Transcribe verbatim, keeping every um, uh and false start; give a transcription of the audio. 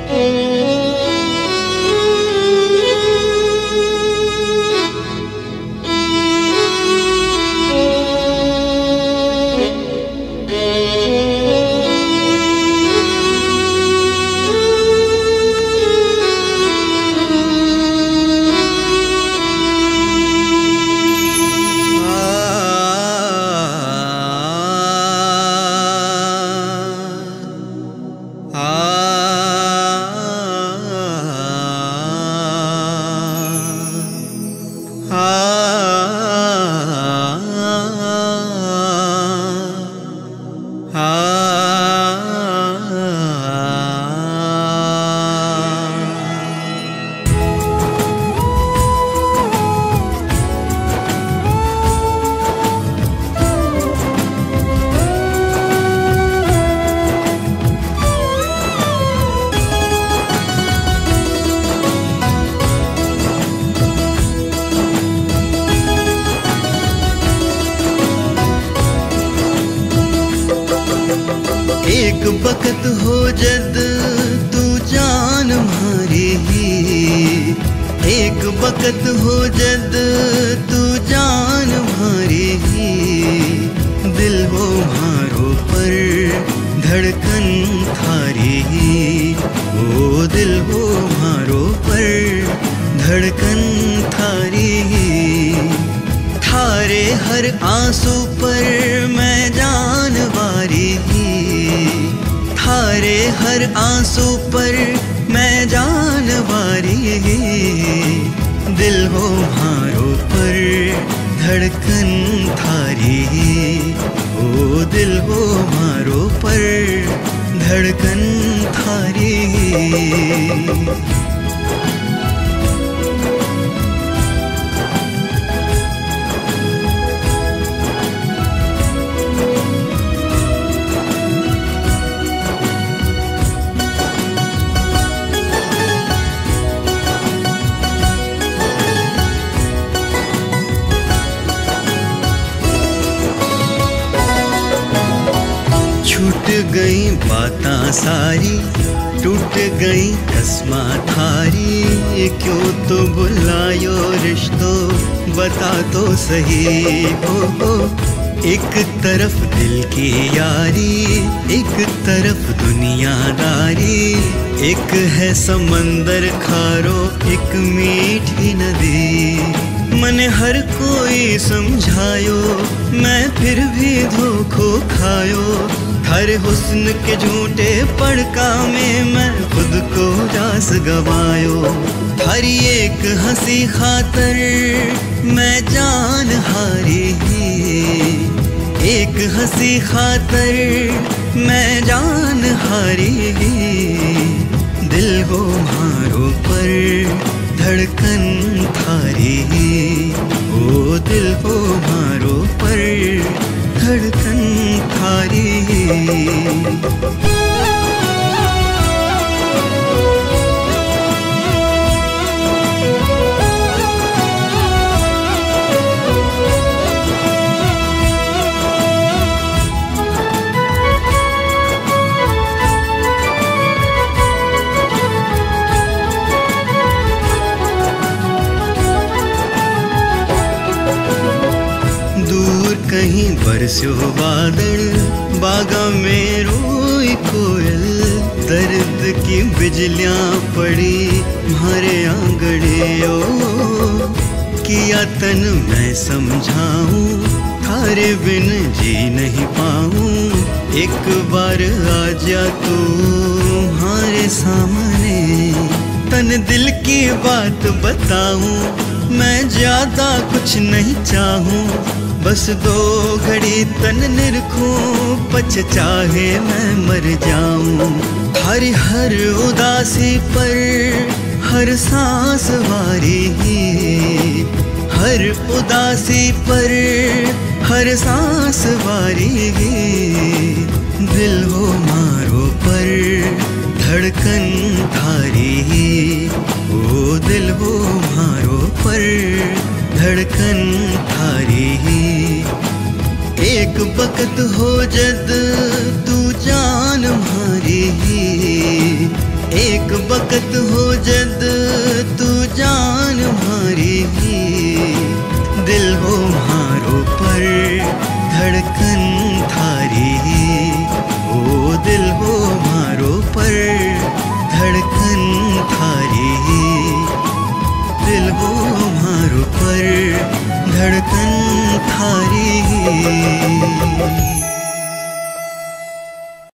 एक बकत हो जद तू जान मारी ही, एक बकत हो जद तू जान मारी ही, दिल वो मारो पर धड़कन थारी ही, वो दिल वो मारो पर धड़कन थारी ही, थारे हर आंसू पर मैं जान वारी ही, थारे हर आंसू पर मैं जान वारी ही, दिल हो मारो पर धड़कन थारी ही, ओ दिल हो मारो पर धड़कन थारी ही। छूट गई बातां सारी, टूट गई कसमां थारी, क्यों तो बुलायो रिश्तों बता तो सही हो, हो। एक तरफ दिल की यारी, एक तरफ दुनियादारी, एक है समंदर खारो, एक मीठी नदी, मन हर कोई समझायो, मैं फिर भी धोखो खायो, हर हुस्न के झूठे पड़का में मैं खुद को रास गवायो, हर एक हंसी खातर मैं जान हारी ही, एक हंसी खातर मैं जान हारी ही, दिल हो मारो पर धड़कन थारी ही, ओ दिल हो मारो पर धड़कन थारी ही। कहीं बरस्यो बादल, बागा में रोई कोयल, दर्द की बिजलियां पड़ी म्हारे आंगड़े ओ, किया तन मैं समझाऊं, थारे बिन जी नहीं पाऊं, एक बार आ जा तू म्हारे सामने, तन दिल की बात बताऊं, मैं ज्यादा कुछ नहीं चाहूं, बस दो घड़ी तन निरखूं, पछ चाहे मैं मर जाऊं, हर हर उदासी पर हर सांस वारी ही, हर उदासी पर हर सांस वारी ही, दिल हो मारो पर धड़कन थारी ही, ओ दिल हो मारो पर धड़कन थारी ही, एक बकत हो जद तू जान मारी ही, एक ताकत हो जद तू जान मारी, दिल हो मारो पर धड़कन थारी, ओ दिल हो मारो पर धड़कन थारी, दिल हो मारो पर धड़कन थारी।